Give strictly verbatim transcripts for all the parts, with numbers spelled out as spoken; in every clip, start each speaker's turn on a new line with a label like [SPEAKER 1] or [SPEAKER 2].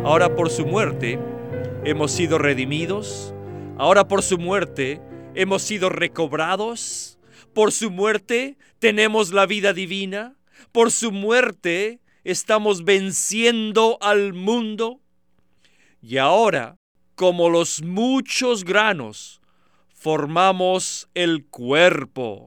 [SPEAKER 1] Ahora por su muerte hemos sido redimidos. Ahora por su muerte hemos sido recobrados. Por su muerte tenemos la vida divina. Por su muerte estamos venciendo al mundo. Y ahora, como los muchos granos, formamos el cuerpo.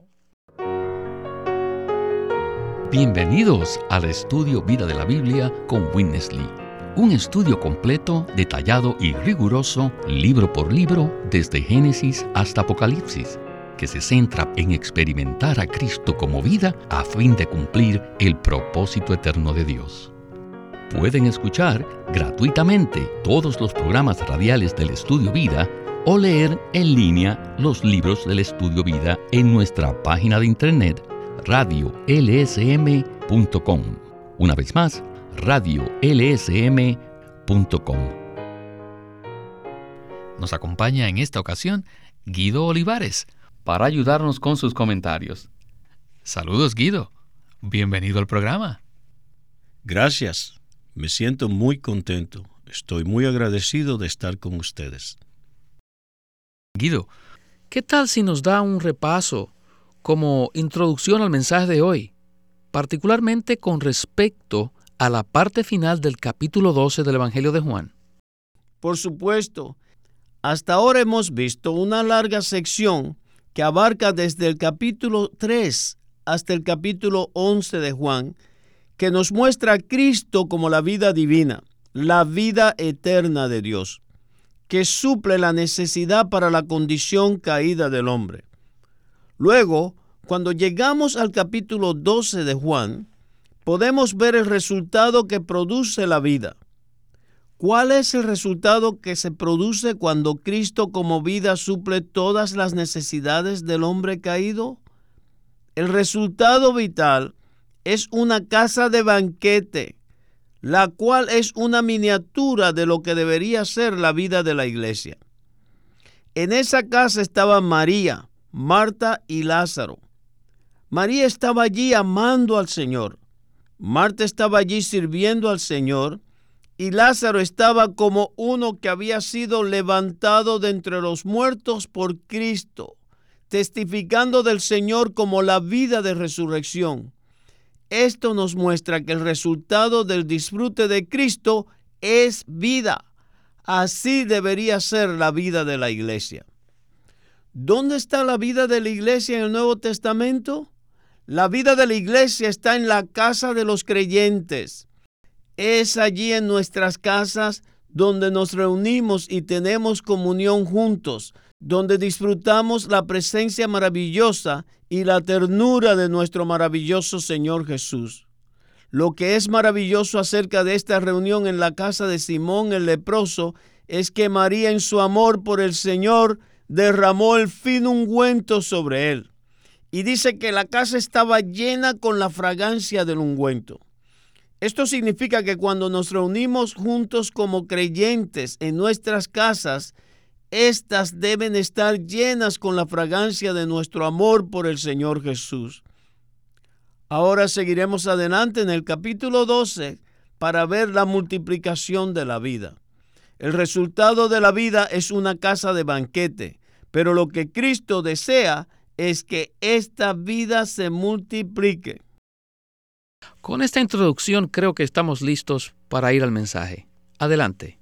[SPEAKER 2] Bienvenidos al estudio Vida de la Biblia con Witness Lee. Un estudio completo, detallado y riguroso, libro por libro, desde Génesis hasta Apocalipsis, que se centra en experimentar a Cristo como vida a fin de cumplir el propósito eterno de Dios. Pueden escuchar gratuitamente todos los programas radiales del Estudio Vida o leer en línea los libros del Estudio Vida en nuestra página de internet radio l s m punto com. Una vez más, radio l s m punto com. Nos acompaña en esta ocasión Guido Olivares para ayudarnos con sus comentarios. Saludos, Guido. Bienvenido al programa.
[SPEAKER 3] Gracias. Me siento muy contento. Estoy muy agradecido de estar con ustedes.
[SPEAKER 4] Guido, ¿qué tal si nos da un repaso como introducción al mensaje de hoy, particularmente con respecto a la parte final del capítulo doce del Evangelio de Juan?
[SPEAKER 5] Por supuesto. Hasta ahora hemos visto una larga sección que abarca desde el capítulo tres hasta el capítulo once de Juan, que nos muestra a Cristo como la vida divina, la vida eterna de Dios, que suple la necesidad para la condición caída del hombre. Luego, cuando llegamos al capítulo doce de Juan, podemos ver el resultado que produce la vida. ¿Cuál es el resultado que se produce cuando Cristo como vida suple todas las necesidades del hombre caído? El resultado vital es una casa de banquete, la cual es una miniatura de lo que debería ser la vida de la iglesia. En esa casa estaban María, Marta y Lázaro. María estaba allí amando al Señor. Marta estaba allí sirviendo al Señor. Y Lázaro estaba como uno que había sido levantado de entre los muertos por Cristo, testificando del Señor como la vida de resurrección. Esto nos muestra que el resultado del disfrute de Cristo es vida. Así debería ser la vida de la iglesia. ¿Dónde está la vida de la iglesia en el Nuevo Testamento? La vida de la iglesia está en la casa de los creyentes. Es allí en nuestras casas donde nos reunimos y tenemos comunión juntos, donde disfrutamos la presencia maravillosa y la ternura de nuestro maravilloso Señor Jesús. Lo que es maravilloso acerca de esta reunión en la casa de Simón el leproso es que María, en su amor por el Señor, derramó el fino ungüento sobre él. Y dice que la casa estaba llena con la fragancia del ungüento. Esto significa que cuando nos reunimos juntos como creyentes en nuestras casas, estas deben estar llenas con la fragancia de nuestro amor por el Señor Jesús. Ahora seguiremos adelante en el capítulo doce para ver la multiplicación de la vida. El resultado de la vida es una casa de banquete, pero lo que Cristo desea es que esta vida se multiplique.
[SPEAKER 4] Con esta introducción creo que estamos listos para ir al mensaje. Adelante.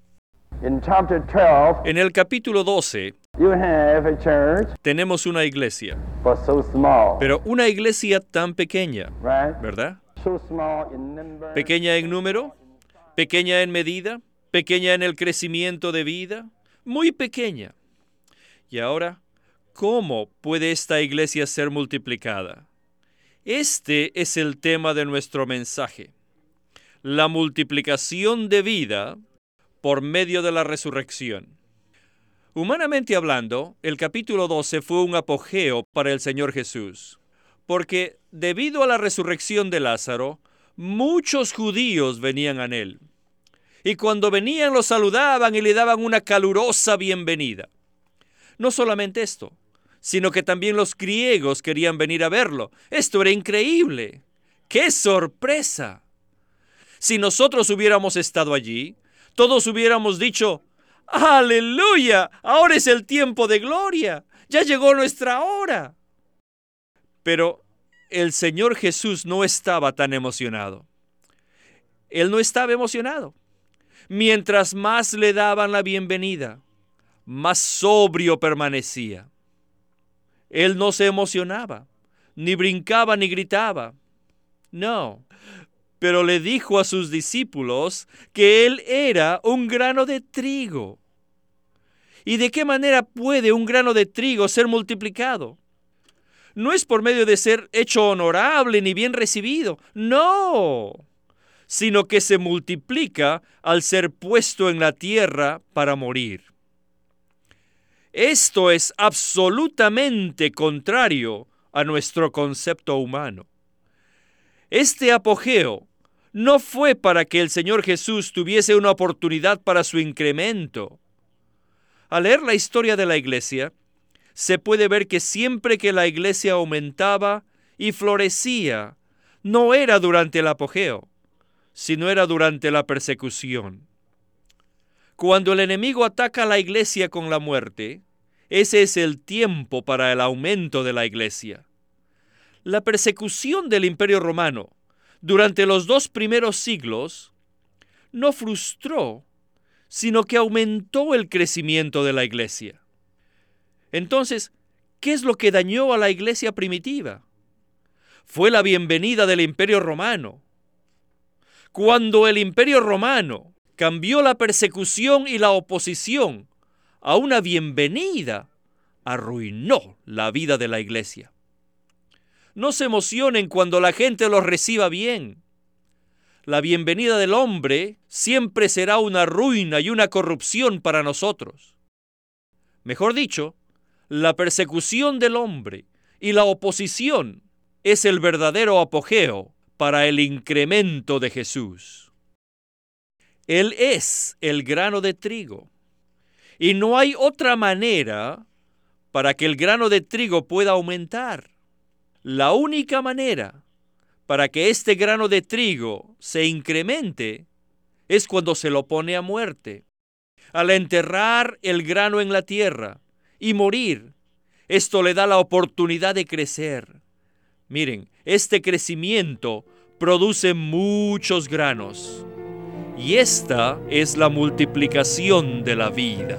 [SPEAKER 1] En el capítulo doce tenemos una iglesia, pero una iglesia tan pequeña, ¿verdad? Pequeña en número, pequeña en medida, pequeña en el crecimiento de vida, muy pequeña. Y ahora, ¿cómo puede esta iglesia ser multiplicada? Este es el tema de nuestro mensaje: la multiplicación de vida por medio de la resurrección. Humanamente hablando, el capítulo doce fue un apogeo para el Señor Jesús, porque debido a la resurrección de Lázaro, muchos judíos venían a él. Y cuando venían lo saludaban y le daban una calurosa bienvenida. No solamente esto, sino que también los griegos querían venir a verlo. Esto era increíble. ¡Qué sorpresa! Si nosotros hubiéramos estado allí, todos hubiéramos dicho, ¡aleluya! Ahora es el tiempo de gloria. Ya llegó nuestra hora. Pero el Señor Jesús no estaba tan emocionado. Él no estaba emocionado. Mientras más le daban la bienvenida, más sobrio permanecía. Él no se emocionaba, ni brincaba ni gritaba. No, pero le dijo a sus discípulos que él era un grano de trigo. ¿Y de qué manera puede un grano de trigo ser multiplicado? No es por medio de ser hecho honorable ni bien recibido, no, sino que se multiplica al ser puesto en la tierra para morir. Esto es absolutamente contrario a nuestro concepto humano. Este apogeo no fue para que el Señor Jesús tuviese una oportunidad para su incremento. Al leer la historia de la iglesia, se puede ver que siempre que la iglesia aumentaba y florecía, no era durante el apogeo, sino era durante la persecución. Cuando el enemigo ataca a la iglesia con la muerte, ese es el tiempo para el aumento de la iglesia. La persecución del Imperio Romano durante los dos primeros siglos no frustró, sino que aumentó el crecimiento de la iglesia. Entonces, ¿qué es lo que dañó a la iglesia primitiva? Fue la bienvenida del Imperio Romano. Cuando el Imperio Romano cambió la persecución y la oposición a una bienvenida, arruinó la vida de la iglesia. No se emocionen cuando la gente los reciba bien. La bienvenida del hombre siempre será una ruina y una corrupción para nosotros. Mejor dicho, la persecución del hombre y la oposición es el verdadero apogeo para el incremento de Jesús. Él es el grano de trigo, y no hay otra manera para que el grano de trigo pueda aumentar. La única manera para que este grano de trigo se incremente es cuando se lo pone a muerte. Al enterrar el grano en la tierra y morir, esto le da la oportunidad de crecer. Miren, este crecimiento produce muchos granos. Y esta es la multiplicación de la vida.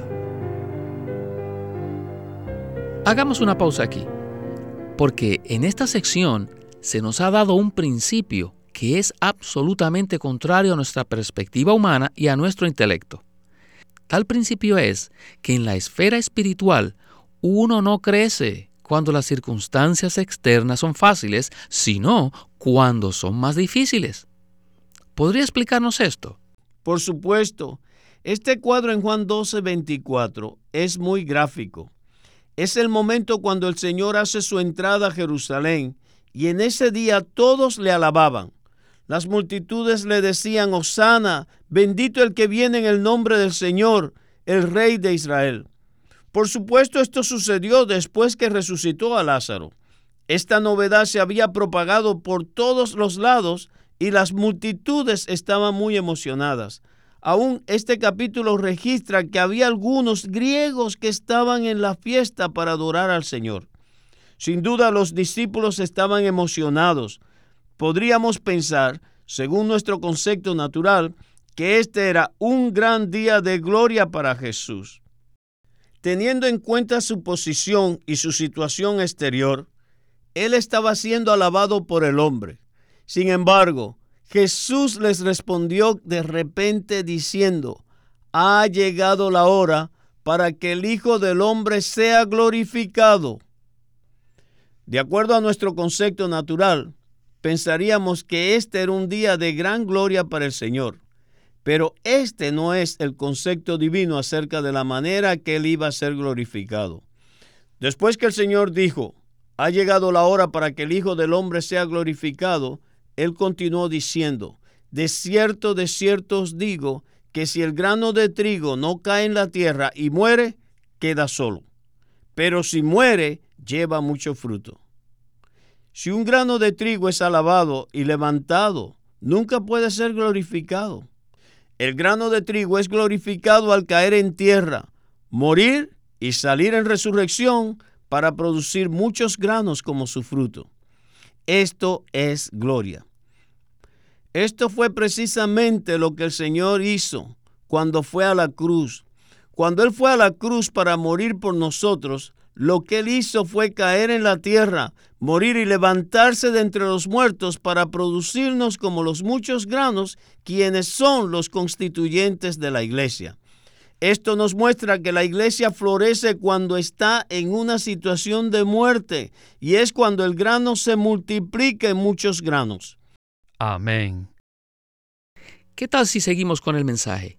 [SPEAKER 4] Hagamos una pausa aquí, porque en esta sección se nos ha dado un principio que es absolutamente contrario a nuestra perspectiva humana y a nuestro intelecto. Tal principio es que en la esfera espiritual uno no crece cuando las circunstancias externas son fáciles, sino cuando son más difíciles. ¿Podría explicarnos esto?
[SPEAKER 5] Por supuesto. Este cuadro en Juan doce veinticuatro es muy gráfico. Es el momento cuando el Señor hace su entrada a Jerusalén y en ese día todos le alababan. Las multitudes le decían, Hosana, bendito el que viene en el nombre del Señor, el Rey de Israel. Por supuesto, esto sucedió después que resucitó a Lázaro. Esta novedad se había propagado por todos los lados y las multitudes estaban muy emocionadas. Aún este capítulo registra que había algunos griegos que estaban en la fiesta para adorar al Señor. Sin duda, los discípulos estaban emocionados. Podríamos pensar, según nuestro concepto natural, que este era un gran día de gloria para Jesús. Teniendo en cuenta su posición y su situación exterior, él estaba siendo alabado por el hombre. Sin embargo, Jesús les respondió de repente diciendo, ha llegado la hora para que el Hijo del Hombre sea glorificado. De acuerdo a nuestro concepto natural, pensaríamos que este era un día de gran gloria para el Señor. Pero este no es el concepto divino acerca de la manera que él iba a ser glorificado. Después que el Señor dijo, ha llegado la hora para que el Hijo del Hombre sea glorificado, él continuó diciendo, de cierto, de cierto os digo, que si el grano de trigo no cae en la tierra y muere, queda solo. Pero si muere, lleva mucho fruto. Si un grano de trigo es alabado y levantado, nunca puede ser glorificado. El grano de trigo es glorificado al caer en tierra, morir y salir en resurrección para producir muchos granos como su fruto. Esto es gloria. Esto fue precisamente lo que el Señor hizo cuando fue a la cruz. Cuando Él fue a la cruz para morir por nosotros, lo que Él hizo fue caer en la tierra, morir y levantarse de entre los muertos para producirnos como los muchos granos, quienes son los constituyentes de la iglesia. Esto nos muestra que la iglesia florece cuando está en una situación de muerte, y es cuando el grano se multiplica en muchos granos.
[SPEAKER 4] Amén. ¿Qué tal si seguimos con el mensaje?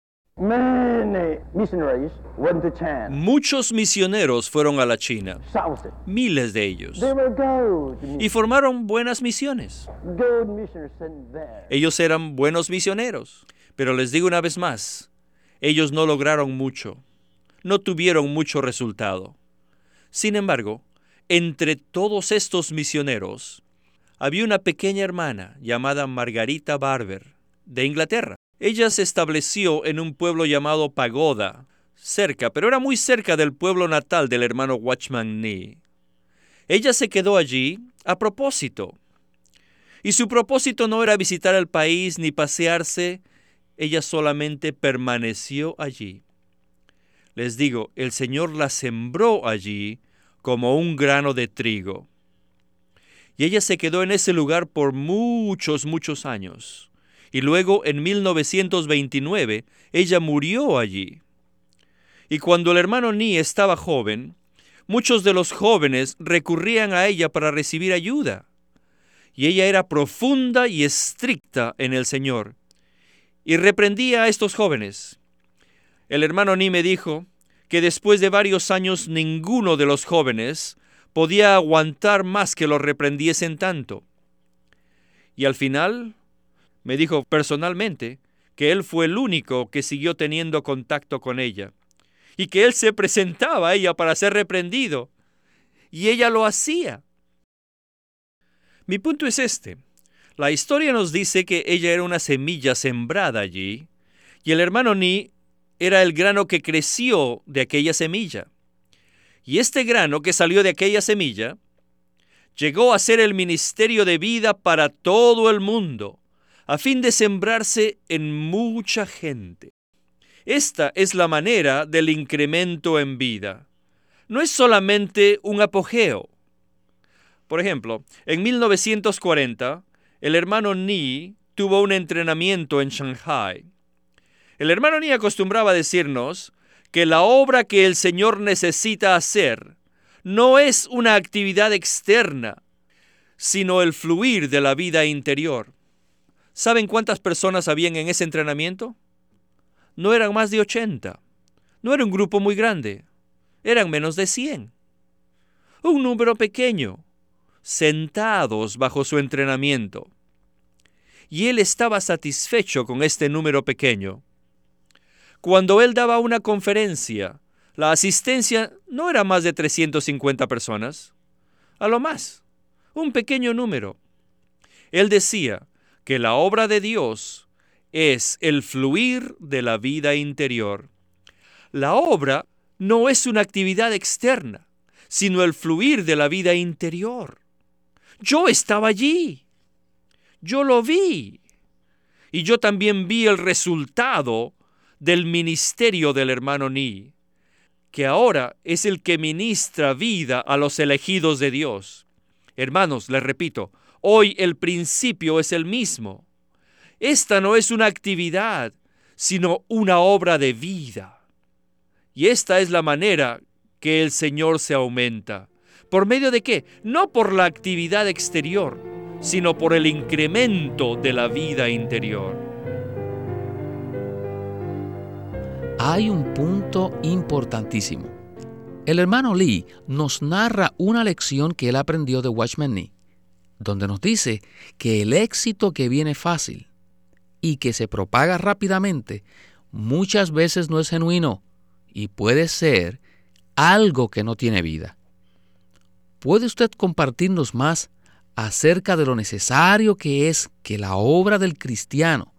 [SPEAKER 1] Muchos misioneros fueron a la China, miles de ellos, y formaron buenas misiones. Ellos eran buenos misioneros, pero les digo una vez más, ellos no lograron mucho, no tuvieron mucho resultado. Sin embargo, entre todos estos misioneros, había una pequeña hermana llamada Margarita Barber, de Inglaterra. Ella se estableció en un pueblo llamado Pagoda, cerca, pero era muy cerca del pueblo natal del hermano Watchman Nee. Ella se quedó allí a propósito. Y su propósito no era visitar el país ni pasearse, ella solamente permaneció allí. Les digo, el Señor la sembró allí como un grano de trigo. Y ella se quedó en ese lugar por muchos, muchos años. Y luego, en mil novecientos veintinueve, ella murió allí. Y cuando el hermano Nee estaba joven, muchos de los jóvenes recurrían a ella para recibir ayuda. Y ella era profunda y estricta en el Señor. Y reprendía a estos jóvenes. El hermano Nee me dijo que después de varios años ninguno de los jóvenes podía aguantar más que los reprendiesen tanto. Y al final me dijo personalmente que él fue el único que siguió teniendo contacto con ella y que él se presentaba a ella para ser reprendido y ella lo hacía. Mi punto es este. La historia nos dice que ella era una semilla sembrada allí y el hermano Nee era el grano que creció de aquella semilla. Y este grano que salió de aquella semilla llegó a ser el ministerio de vida para todo el mundo, a fin de sembrarse en mucha gente. Esta es la manera del incremento en vida. No es solamente un apogeo. Por ejemplo, en mil novecientos cuarenta, el hermano Nee tuvo un entrenamiento en Shanghai. El hermano Nee acostumbraba a decirnos que la obra que el Señor necesita hacer no es una actividad externa, sino el fluir de la vida interior. ¿Saben cuántas personas habían en ese entrenamiento? No eran más de ochenta. No era un grupo muy grande. Eran menos de cien. Un número pequeño, sentados bajo su entrenamiento. Y él estaba satisfecho con este número pequeño. Cuando él daba una conferencia, la asistencia no era más de trescientas cincuenta personas. A lo más, un pequeño número. Él decía que la obra de Dios es el fluir de la vida interior. La obra no es una actividad externa, sino el fluir de la vida interior. Yo estaba allí. Yo lo vi. Y yo también vi el resultado del ministerio del hermano Nee, que ahora es el que ministra vida a los elegidos de Dios. Hermanos, les repito, hoy el principio es el mismo. Esta no es una actividad, sino una obra de vida. Y esta es la manera que el Señor se aumenta. ¿Por medio de qué? No por la actividad exterior, sino por el incremento de la vida interior.
[SPEAKER 4] Hay un punto importantísimo. El hermano Lee nos narra una lección que él aprendió de Watchman Nee, donde nos dice que el éxito que viene fácil y que se propaga rápidamente muchas veces no es genuino y puede ser algo que no tiene vida. ¿Puede usted compartirnos más acerca de lo necesario que es que la obra del cristiano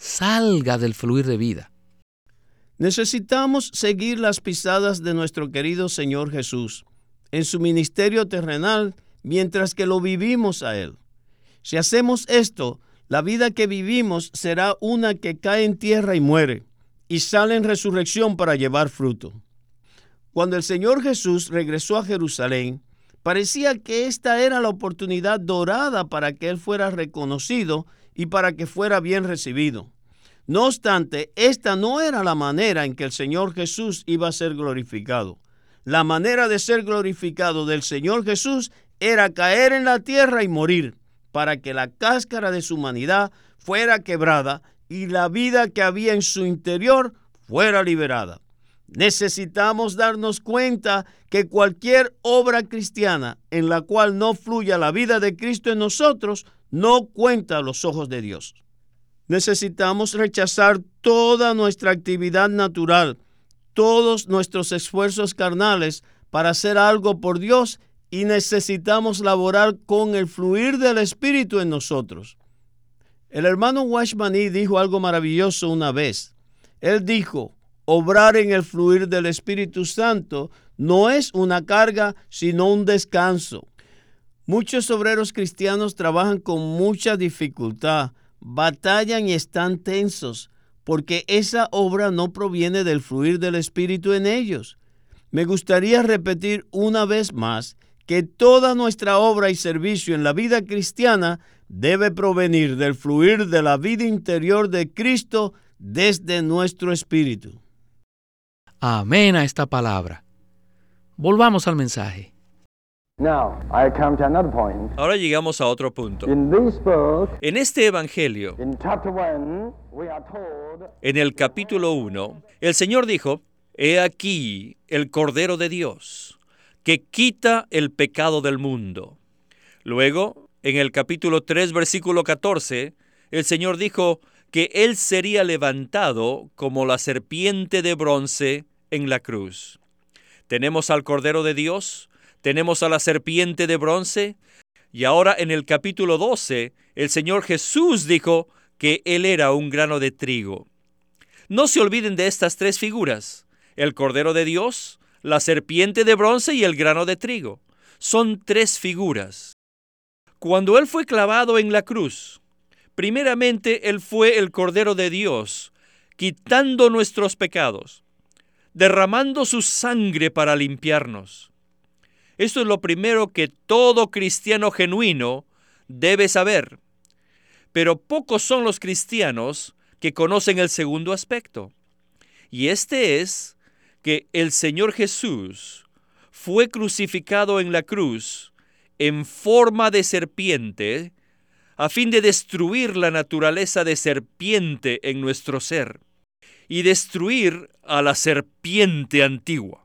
[SPEAKER 4] salga del fluir de vida.
[SPEAKER 5] Necesitamos seguir las pisadas de nuestro querido Señor Jesús en su ministerio terrenal mientras que lo vivimos a Él. Si hacemos esto, la vida que vivimos será una que cae en tierra y muere, y sale en resurrección para llevar fruto. Cuando el Señor Jesús regresó a Jerusalén, parecía que esta era la oportunidad dorada para que Él fuera reconocido y para que fuera bien recibido. No obstante, esta no era la manera en que el Señor Jesús iba a ser glorificado. La manera de ser glorificado del Señor Jesús era caer en la tierra y morir, para que la cáscara de su humanidad fuera quebrada y la vida que había en su interior fuera liberada. Necesitamos darnos cuenta que cualquier obra cristiana en la cual no fluya la vida de Cristo en nosotros no cuenta a los ojos de Dios. Necesitamos rechazar toda nuestra actividad natural, todos nuestros esfuerzos carnales para hacer algo por Dios, y necesitamos laborar con el fluir del Espíritu en nosotros. El hermano Watchman Nee dijo algo maravilloso una vez. Él dijo: obrar en el fluir del Espíritu Santo no es una carga, sino un descanso. Muchos obreros cristianos trabajan con mucha dificultad, batallan y están tensos, porque esa obra no proviene del fluir del Espíritu en ellos. Me gustaría repetir una vez más que toda nuestra obra y servicio en la vida cristiana debe provenir del fluir de la vida interior de Cristo desde nuestro espíritu.
[SPEAKER 4] Amén a esta palabra. Volvamos al mensaje.
[SPEAKER 1] Now, I come to another point. Ahora llegamos a otro punto. In this book, en este evangelio, in chapter one, we are told, en el capítulo uno, el Señor dijo: He aquí el Cordero de Dios, que quita el pecado del mundo. Luego, en el capítulo tres, versículo catorce, el Señor dijo que Él sería levantado como la serpiente de bronce en la cruz. Tenemos al Cordero de Dios, tenemos a la serpiente de bronce, y ahora en el capítulo doce, el Señor Jesús dijo que Él era un grano de trigo. No se olviden de estas tres figuras: el Cordero de Dios, la serpiente de bronce y el grano de trigo. Son tres figuras. Cuando Él fue clavado en la cruz, primeramente Él fue el Cordero de Dios, quitando nuestros pecados, derramando su sangre para limpiarnos. Esto es lo primero que todo cristiano genuino debe saber. Pero pocos son los cristianos que conocen el segundo aspecto. Y este es que el Señor Jesús fue crucificado en la cruz en forma de serpiente, a fin de destruir la naturaleza de serpiente en nuestro ser y destruir a la serpiente antigua.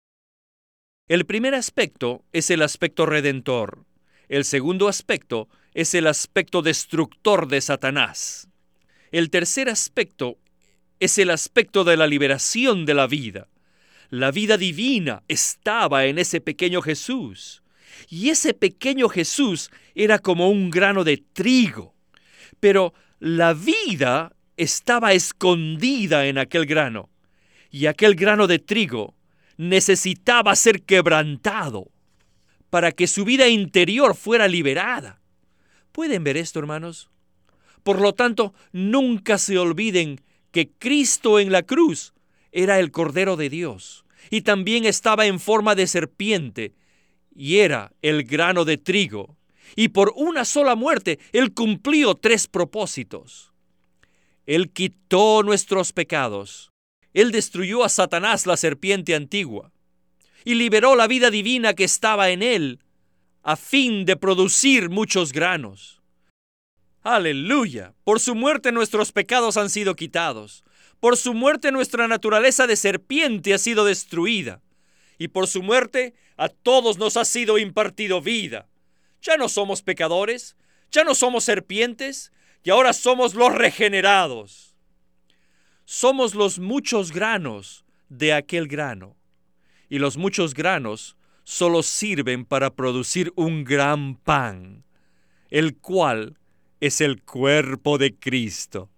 [SPEAKER 1] El primer aspecto es el aspecto redentor. El segundo aspecto es el aspecto destructor de Satanás. El tercer aspecto es el aspecto de la liberación de la vida. La vida divina estaba en ese pequeño Jesús. Y ese pequeño Jesús era como un grano de trigo. Pero la vida estaba escondida en aquel grano. Y aquel grano de trigo necesitaba ser quebrantado para que su vida interior fuera liberada. ¿Pueden ver esto, hermanos? Por lo tanto, nunca se olviden que Cristo en la cruz era el Cordero de Dios y también estaba en forma de serpiente y era el grano de trigo. Y por una sola muerte, Él cumplió tres propósitos. Él quitó nuestros pecados. Él destruyó a Satanás, la serpiente antigua, y liberó la vida divina que estaba en Él, a fin de producir muchos granos. ¡Aleluya! Por su muerte nuestros pecados han sido quitados. Por su muerte nuestra naturaleza de serpiente ha sido destruida. Y por su muerte a todos nos ha sido impartido vida. Ya no somos pecadores, ya no somos serpientes, y ahora somos los regenerados. Somos los muchos granos de aquel grano. Y los muchos granos solo sirven para producir un gran pan, el cual es el cuerpo de Cristo.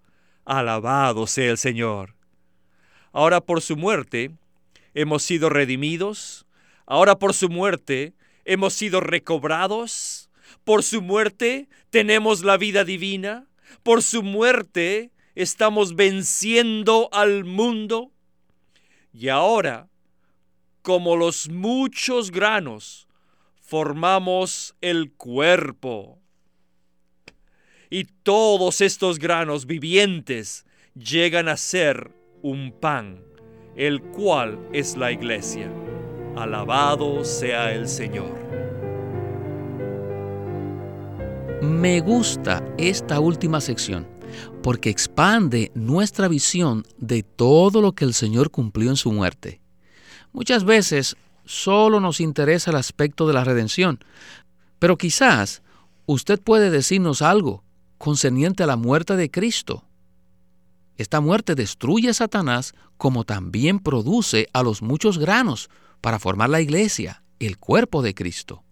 [SPEAKER 1] Alabado sea el Señor. Ahora por su muerte hemos sido redimidos. Ahora por su muerte hemos sido recobrados. Por su muerte tenemos la vida divina. Por su muerte estamos venciendo al mundo. Y ahora, como los muchos granos, formamos el cuerpo. Y todos estos granos vivientes llegan a ser un pan, el cual es la iglesia. Alabado sea el Señor.
[SPEAKER 4] Me gusta esta última sección porque expande nuestra visión de todo lo que el Señor cumplió en su muerte. Muchas veces solo nos interesa el aspecto de la redención, pero quizás usted puede decirnos algo concerniente a la muerte de Cristo. Esta muerte destruye a Satanás como también produce a los muchos granos para formar la iglesia, el cuerpo de Cristo.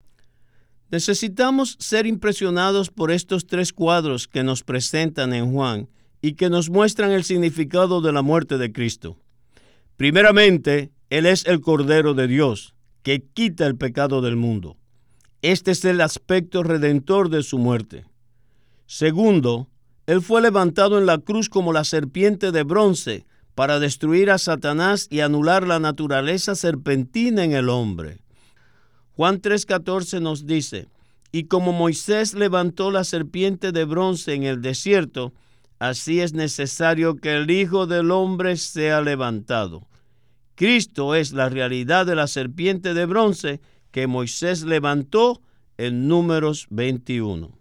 [SPEAKER 5] Necesitamos ser impresionados por estos tres cuadros que nos presentan en Juan y que nos muestran el significado de la muerte de Cristo. Primeramente, Él es el Cordero de Dios, que quita el pecado del mundo. Este es el aspecto redentor de su muerte. Segundo, Él fue levantado en la cruz como la serpiente de bronce para destruir a Satanás y anular la naturaleza serpentina en el hombre. Juan tres catorce nos dice, y como Moisés levantó la serpiente de bronce en el desierto, así es necesario que el Hijo del Hombre sea levantado. Cristo es la realidad de la serpiente de bronce que Moisés levantó en Números veintiuno.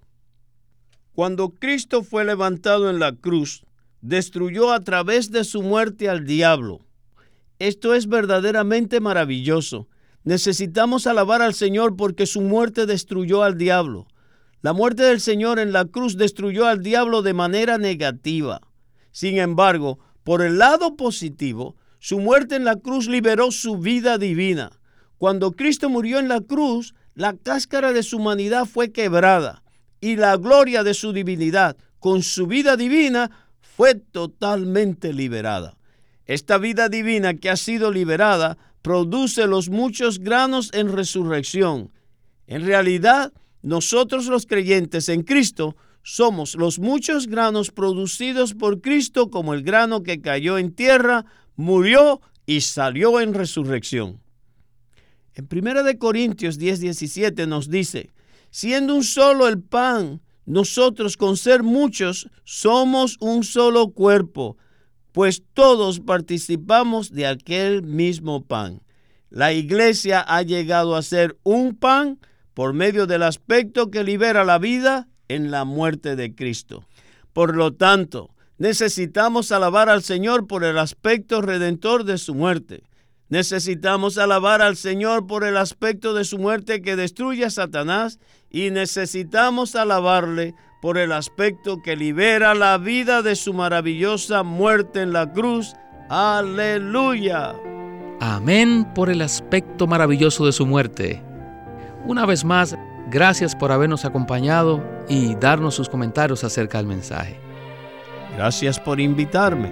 [SPEAKER 5] Cuando Cristo fue levantado en la cruz, destruyó a través de su muerte al diablo. Esto es verdaderamente maravilloso. Necesitamos alabar al Señor porque su muerte destruyó al diablo. La muerte del Señor en la cruz destruyó al diablo de manera negativa. Sin embargo, por el lado positivo, su muerte en la cruz liberó su vida divina. Cuando Cristo murió en la cruz, la cáscara de su humanidad fue quebrada y la gloria de su divinidad, con su vida divina, fue totalmente liberada. Esta vida divina que ha sido liberada produce los muchos granos en resurrección. En realidad, nosotros los creyentes en Cristo somos los muchos granos producidos por Cristo como el grano que cayó en tierra, murió y salió en resurrección. En primera de Corintios diez diecisiete nos dice, siendo un solo el pan, nosotros con ser muchos somos un solo cuerpo, pues todos participamos de aquel mismo pan. La iglesia ha llegado a ser un pan por medio del aspecto que libera la vida en la muerte de Cristo. Por lo tanto, necesitamos alabar al Señor por el aspecto redentor de su muerte. Necesitamos alabar al Señor por el aspecto de su muerte que destruye a Satanás y necesitamos alabarle por el aspecto que libera la vida de su maravillosa muerte en la cruz. ¡Aleluya!
[SPEAKER 4] Amén por el aspecto maravilloso de su muerte. Una vez más, gracias por habernos acompañado y darnos sus comentarios acerca del mensaje.
[SPEAKER 5] Gracias por invitarme.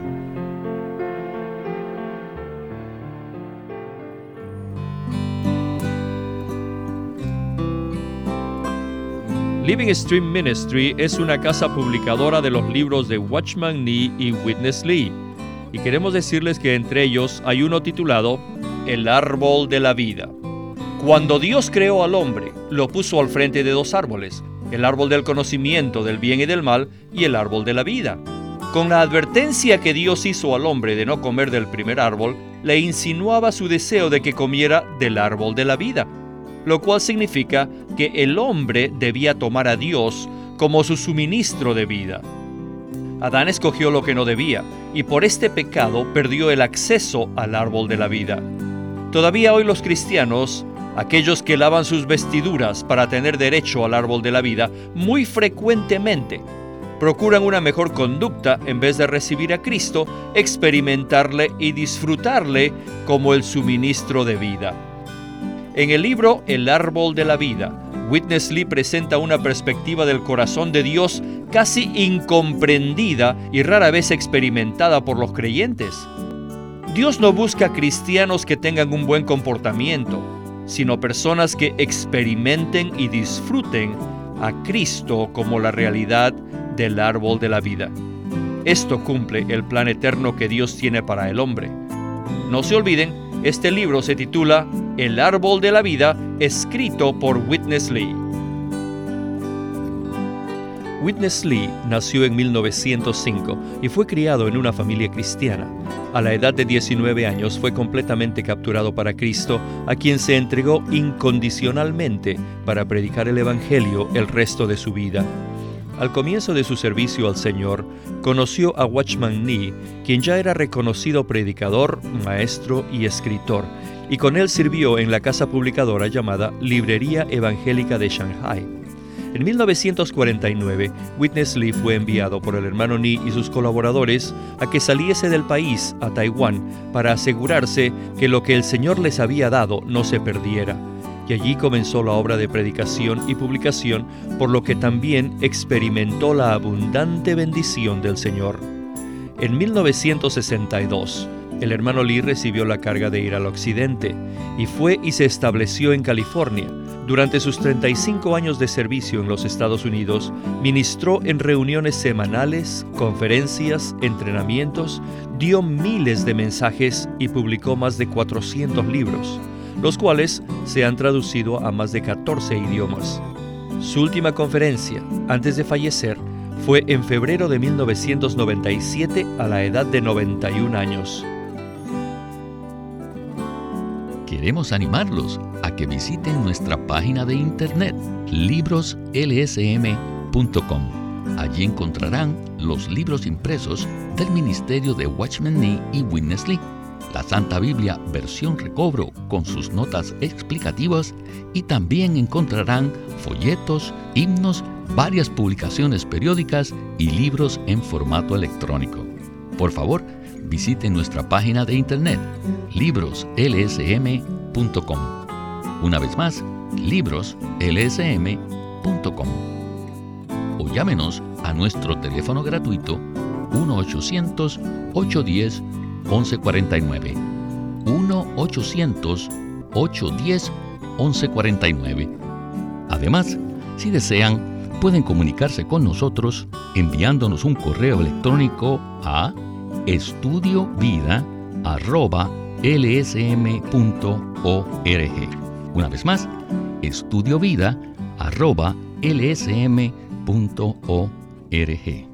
[SPEAKER 1] Living Stream Ministry es una casa publicadora de los libros de Watchman Nee y Witness Lee, y queremos decirles que entre ellos hay uno titulado El Árbol de la Vida. Cuando Dios creó al hombre, lo puso al frente de dos árboles, el árbol del conocimiento del bien y del mal y el árbol de la vida. Con la advertencia que Dios hizo al hombre de no comer del primer árbol, le insinuaba su deseo de que comiera del árbol de la vida, lo cual significa que el hombre debía tomar a Dios como su suministro de vida. Adán escogió lo que no debía, y por este pecado perdió el acceso al árbol de la vida. Todavía hoy los cristianos, aquellos que lavan sus vestiduras para tener derecho al árbol de la vida, muy frecuentemente procuran una mejor conducta en vez de recibir a Cristo, experimentarle y disfrutarle como el suministro de vida. En el libro El Árbol de la Vida, Witness Lee presenta una perspectiva del corazón de Dios casi incomprendida y rara vez experimentada por los creyentes. Dios no busca cristianos que tengan un buen comportamiento, sino personas que experimenten y disfruten a Cristo como la realidad del árbol de la vida. Esto cumple el plan eterno que Dios tiene para el hombre. No se olviden, este libro se titula El árbol de la vida, escrito por Witness Lee. Witness Lee nació en mil novecientos cinco y fue criado en una familia cristiana. A la edad de diecinueve años fue completamente capturado para Cristo, a quien se entregó incondicionalmente para predicar el Evangelio el resto de su vida. Al comienzo de su servicio al Señor, conoció a Watchman Nee, quien ya era reconocido predicador, maestro y escritor, y con él sirvió en la casa publicadora llamada Librería Evangélica de Shanghai. En mil novecientos cuarenta y nueve, Witness Lee fue enviado por el hermano Nee y sus colaboradores a que saliese del país a Taiwán para asegurarse que lo que el Señor les había dado no se perdiera. Y allí comenzó la obra de predicación y publicación, por lo que también experimentó la abundante bendición del Señor. En mil novecientos sesenta y dos, el hermano Lee recibió la carga de ir al occidente y fue y se estableció en California. Durante sus treinta y cinco años de servicio en los Estados Unidos, ministró en reuniones semanales, conferencias, entrenamientos, dio miles de mensajes y publicó más de cuatrocientos libros, los cuales se han traducido a más de catorce idiomas. Su última conferencia, antes de fallecer, fue en febrero de mil novecientos noventa y siete a la edad de noventa y un años.
[SPEAKER 2] Queremos animarlos a que visiten nuestra página de internet libros l s m punto com. Allí encontrarán los libros impresos del ministerio de Watchman Nee y Witness Lee, la Santa Biblia versión recobro con sus notas explicativas, y también encontrarán folletos, himnos, varias publicaciones periódicas y libros en formato electrónico. Por favor, visiten nuestra página de internet libros l s m punto com. Una vez más, libros l s m punto com. O llámenos a nuestro teléfono gratuito uno ochocientos, ocho uno cero, once cuarenta y nueve. uno ochocientos, ocho uno cero, once cuarenta y nueve. Además, si desean, pueden comunicarse con nosotros enviándonos un correo electrónico a estudiovida arroba l s m punto org. Una vez más, estudiovida arroba l s m punto org.